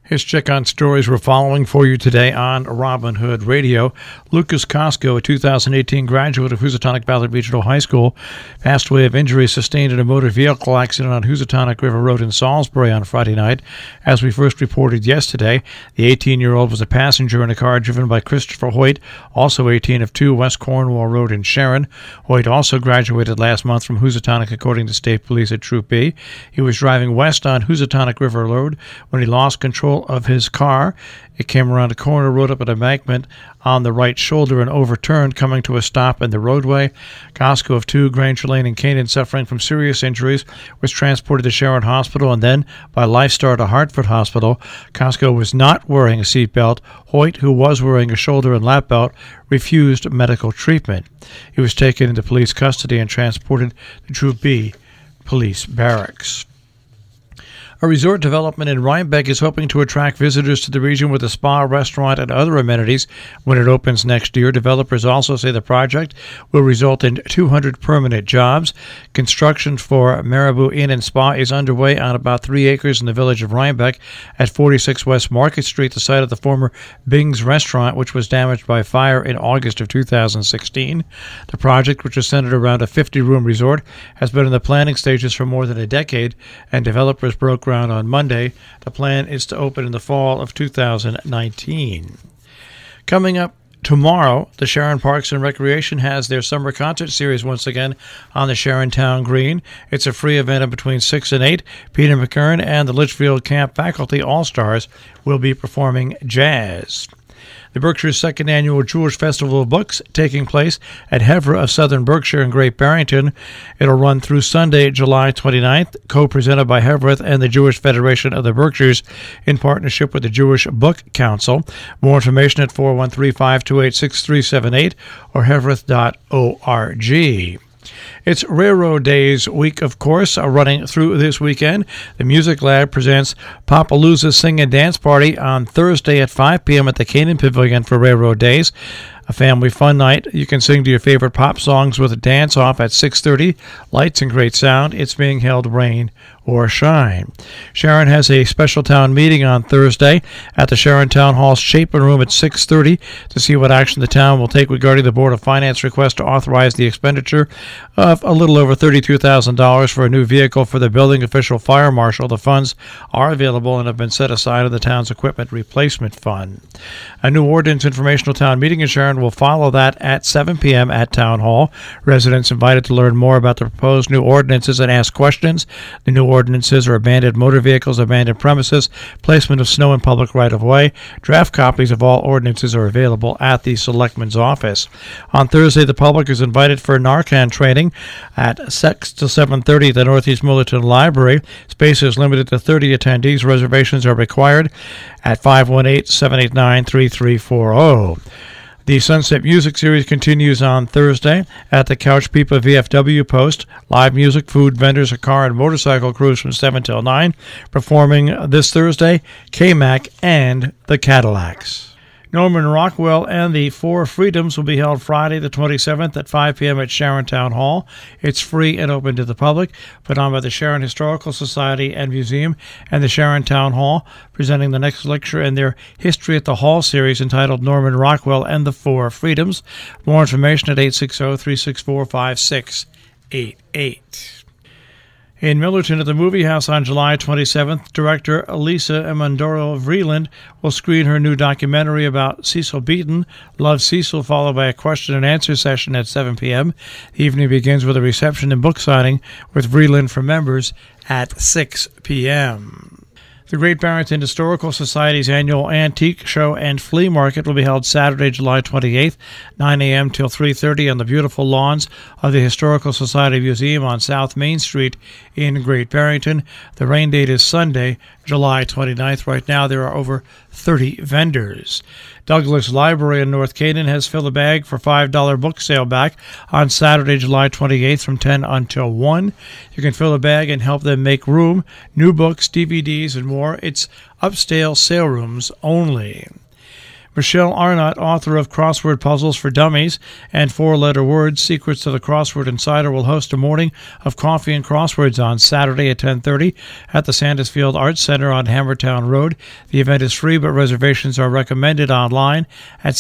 Here's check on stories we're following for you today on Robin Hood Radio. Lucas Costco, a 2018 graduate of Housatonic Valley Regional High School, passed away of injuries sustained in a motor vehicle accident on Housatonic River Road in Salisbury on Friday night. As we first reported yesterday, the 18-year-old was a passenger in a car driven by Christopher Hoyt, also 18, of 2 West Cornwall Road in Sharon. Hoyt also graduated last month from Housatonic, according to State Police at Troop B. He was driving west on Housatonic River Road when he lost control of his car. It came around a corner, rode up an embankment on the right shoulder, and overturned, coming to a stop in the roadway. Costco of 2, Granger Lane in Canaan, suffering from serious injuries, was transported to Sharon Hospital and then by Lifestar to Hartford Hospital. Costco was not wearing a seatbelt. Hoyt, who was wearing a shoulder and lap belt, refused medical treatment. He was taken into police custody and transported to Troop B Police Barracks. A resort development in Rhinebeck is hoping to attract visitors to the region with a spa, restaurant, and other amenities when it opens next year. Developers also say the project will result in 200 permanent jobs. Construction for Marabou Inn and Spa is underway on about 3 acres in the village of Rhinebeck at 46 West Market Street, the site of the former Bing's restaurant, which was damaged by fire in August of 2016. The project, which is centered around a 50-room resort, has been in the planning stages for more than a decade, and developers broke ground on Monday. The plan is to open in the fall of 2019. Coming up tomorrow, the Sharon Parks and Recreation has their summer concert series once again on the Sharon Town Green. It's a free event between 6 and 8. Peter McKern and the Litchfield Camp Faculty All-Stars will be performing jazz. The Berkshire's second annual Jewish Festival of Books, taking place at Hevra of Southern Berkshire and Great Barrington. It'll run through Sunday, July 29th, co-presented by Hevra and the Jewish Federation of the Berkshires in partnership with the Jewish Book Council. More information at 413-528-6378 or hevra.org. It's Railroad Days week, of course, running through this weekend. The Music Lab presents Popalooza Sing and Dance Party on Thursday at 5 p.m. at the Canaan Pavilion for Railroad Days. A family fun night. You can sing to your favorite pop songs with a dance-off at 6:30. Lights and great sound. It's being held rain or shine. Sharon has a special town meeting on Thursday at the Sharon Town Hall Chapin Room at 6:30 to see what action the town will take regarding the Board of Finance request to authorize the expenditure of a little over $32,000 for a new vehicle for the building official fire marshal. The funds are available and have been set aside in the town's equipment replacement fund. A new ordinance informational town meeting in Sharon will follow that at 7 p.m. at Town Hall. Residents invited to learn more about the proposed new ordinances and ask questions. The new ordinances are abandoned motor vehicles, abandoned premises, placement of snow in public right-of-way. Draft copies of all ordinances are available at the Selectman's office. On Thursday, the public is invited for Narcan training at 6 to 7:30 at the Northeast Millerton Library. Space is limited to 30 attendees. Reservations are required at 518-789-3340. The Sunset Music Series continues on Thursday at the Couch Peepa VFW post. Live music, food, vendors, a car and motorcycle cruise from 7 till 9. Performing this Thursday, K-Mac and the Cadillacs. Norman Rockwell and the Four Freedoms will be held Friday the 27th at 5 p.m. at Sharon Town Hall. It's free and open to the public, put on by the Sharon Historical Society and Museum and the Sharon Town Hall, presenting the next lecture in their History at the Hall series entitled Norman Rockwell and the Four Freedoms. More information at 860-364-5688. In Millerton at the Movie House on July 27th, director Elisa Emandoro Vreeland will screen her new documentary about Cecil Beaton, Love Cecil, followed by a question and answer session at 7 p.m. The evening begins with a reception and book signing with Vreeland for members at 6 p.m. The Great Barrington Historical Society's annual antique show and flea market will be held Saturday, July 28th, 9 a.m. till 3:30 on the beautiful lawns of the Historical Society Museum on South Main Street in Great Barrington. The rain date is Sunday, July 29th. Right now there are over 30 vendors. Douglas Library in North Canaan has Fill a Bag for $5 book sale back on Saturday, July 28th from 10 until 1. You can fill a bag and help them make room. New books, DVDs, and more. It's upscale sale rooms only. Michelle Arnott, author of Crossword Puzzles for Dummies and Four-Letter Words, Secrets to the Crossword Insider, will host a morning of coffee and crosswords on Saturday at 10:30 at the Sandusfield Arts Center on Hammertown Road. The event is free, but reservations are recommended online at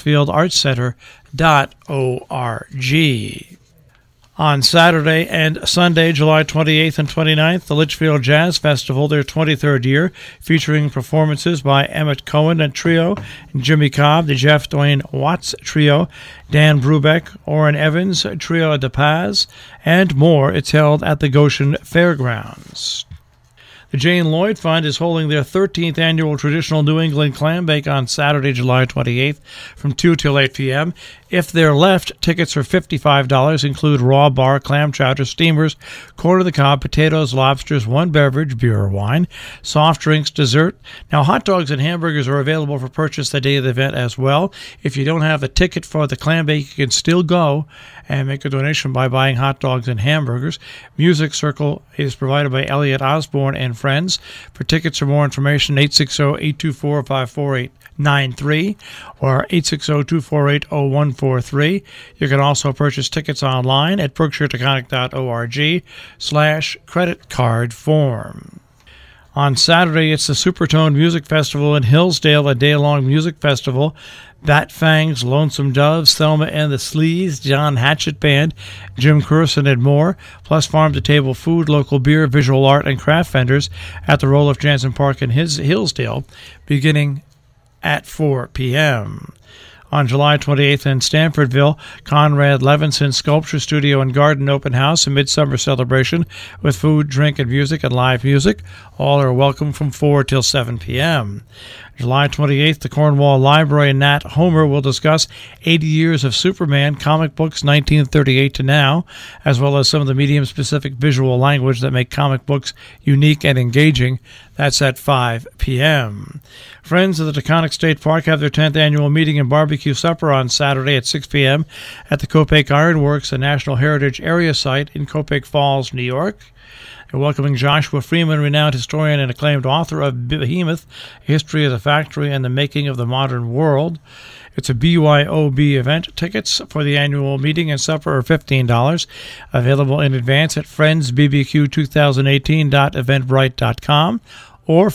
sandusfieldartscenter.org. On Saturday and Sunday, July 28th and 29th, the Litchfield Jazz Festival, their 23rd year, featuring performances by Emmett Cohen and Trio, Jimmy Cobb, the Jeff Dwayne Watts Trio, Dan Brubeck, Orrin Evans, Trio de Paz, and more. It's held at the Goshen Fairgrounds. The Jane Lloyd Fund is holding their 13th annual traditional New England clam bake on Saturday, July 28th from 2 till 8 p.m. If they're left, tickets are $55, include raw bar, clam chowder, steamers, corn on the cob, potatoes, lobsters, one beverage, beer or wine, soft drinks, dessert. Now, hot dogs and hamburgers are available for purchase the day of the event as well. If you don't have the ticket for the clam bake, you can still go and make a donation by buying hot dogs and hamburgers. Music Circle is provided by Elliot Osborne and Friends. For tickets or more information, 860-824-54893 or 860-248-0143. You can also purchase tickets online at berkshiretaconic.org/credit card form. On Saturday, it's the Supertone Music Festival in Hillsdale, a day-long music festival. Bat Fangs, Lonesome Doves, Thelma and the Sleaze, John Hatchett Band, Jim Curson, and more, plus farm-to-table food, local beer, visual art, and craft vendors at the Roloff Jansen Park in Hillsdale, beginning at 4 p.m. On July 28th in Stanfordville, Conrad Levinson Sculpture Studio and Garden Open House, a midsummer celebration with food, drink, and music and live music. All are welcome from 4 till 7 p.m. July 28th, the Cornwall Library and Nat Homer will discuss 80 years of Superman comic books 1938 to now, as well as some of the medium-specific visual language that make comic books unique and engaging. That's at 5 p.m. Friends of the Taconic State Park have their 10th annual meeting and barbecue supper on Saturday at 6 p.m. at the Copake Ironworks, a National Heritage Area site in Copake Falls, New York. We're welcoming Joshua Freeman, renowned historian and acclaimed author of Behemoth, A History of the Factory and the Making of the Modern World. It's a BYOB event. Tickets for the annual meeting and supper are $15. Available in advance at friendsbbq2018.eventbrite.com or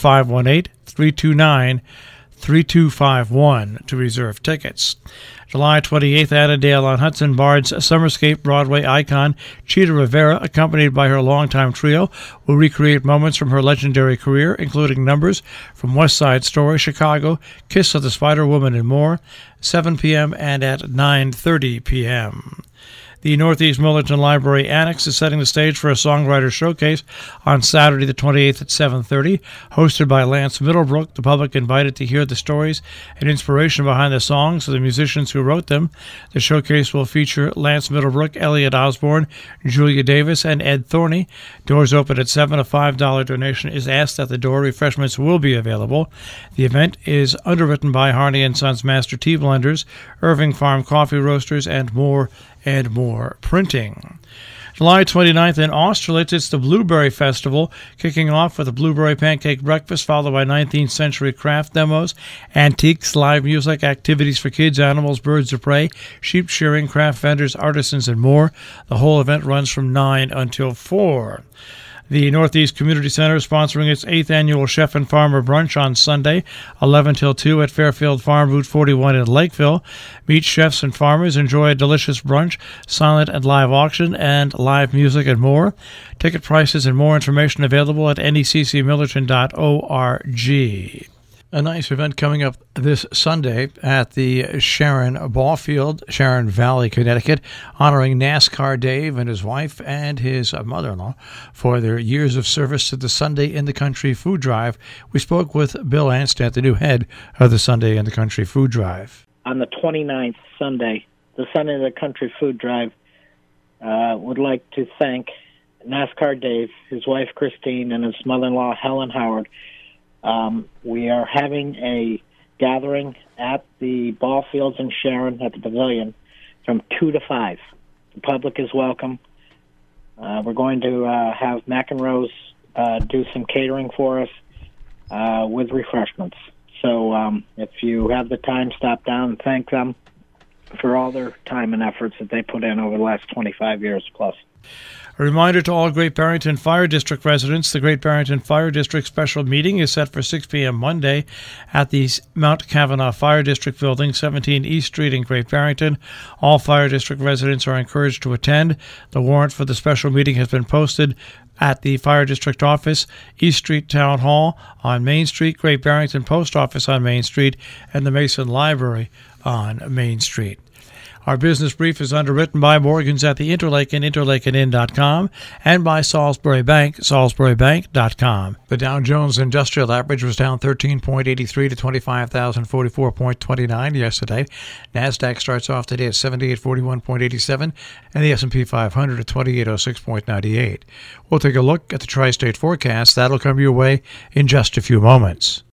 518-329-3251 to reserve tickets. July 28th, Annandale on Hudson, Bard's Summerscape Broadway icon Cheetah Rivera, accompanied by her longtime trio, will recreate moments from her legendary career, including numbers from West Side Story, Chicago, Kiss of the Spider Woman, and more, 7 p.m. and at 9:30 p.m. The Northeast Millerton Library Annex is setting the stage for a songwriter showcase on Saturday the 28th at 7:30, hosted by Lance Middlebrook. The public invited to hear the stories and inspiration behind the songs of the musicians who wrote them. The showcase will feature Lance Middlebrook, Elliot Osborne, Julia Davis, and Ed Thorney. Doors open at 7. A $5 donation is asked at the door. Refreshments will be available. The event is underwritten by Harney & Sons Master Tea Blenders, Irving Farm Coffee Roasters, and more printing. July 29th in Austerlitz, it's the Blueberry Festival, kicking off with a blueberry pancake breakfast, followed by 19th century craft demos, antiques, live music, activities for kids, animals, birds of prey, sheep shearing, craft vendors, artisans, and more. The whole event runs from 9 until 4. The Northeast Community Center is sponsoring its 8th annual Chef and Farmer Brunch on Sunday, 11 till 2 at Fairfield Farm, Route 41 in Lakeville. Meet chefs and farmers, enjoy a delicious brunch, silent and live auction, and live music and more. Ticket prices and more information available at neccmillerton.org. A nice event coming up this Sunday at the Sharon Ball Field, Sharon Valley, Connecticut, honoring NASCAR Dave and his wife and his mother-in-law for their years of service to the Sunday in the Country Food Drive. We spoke with Bill Anstett, the new head of the Sunday in the Country Food Drive. On the 29th Sunday, the Sunday in the Country Food Drive would like to thank NASCAR Dave, his wife Christine, and his mother-in-law Helen Howard. We are having a gathering at the ball fields in Sharon at the pavilion from 2 to 5. The public is welcome. We're going to have McEnroe's do some catering for us with refreshments. So if you have the time, stop down and thank them for all their time and efforts that they put in over the last 25 years plus. A reminder to all Great Barrington Fire District residents, the Great Barrington Fire District special meeting is set for 6 p.m. Monday at the Mount Kavanaugh Fire District Building, 17 East Street in Great Barrington. All Fire District residents are encouraged to attend. The warrant for the special meeting has been posted at the Fire District Office, East Street Town Hall on Main Street, Great Barrington Post Office on Main Street, and the Mason Library on Main Street. Our business brief is underwritten by Morgans at the Interlaken, interlakenin.com, and by Salisbury Bank, salisburybank.com. The Dow Jones Industrial Average was down 13.83 to 25,044.29 yesterday. NASDAQ starts off today at 7841.87, and the S&P 500 at 2806.98. We'll take a look at the tri-state forecast. That'll come your way in just a few moments.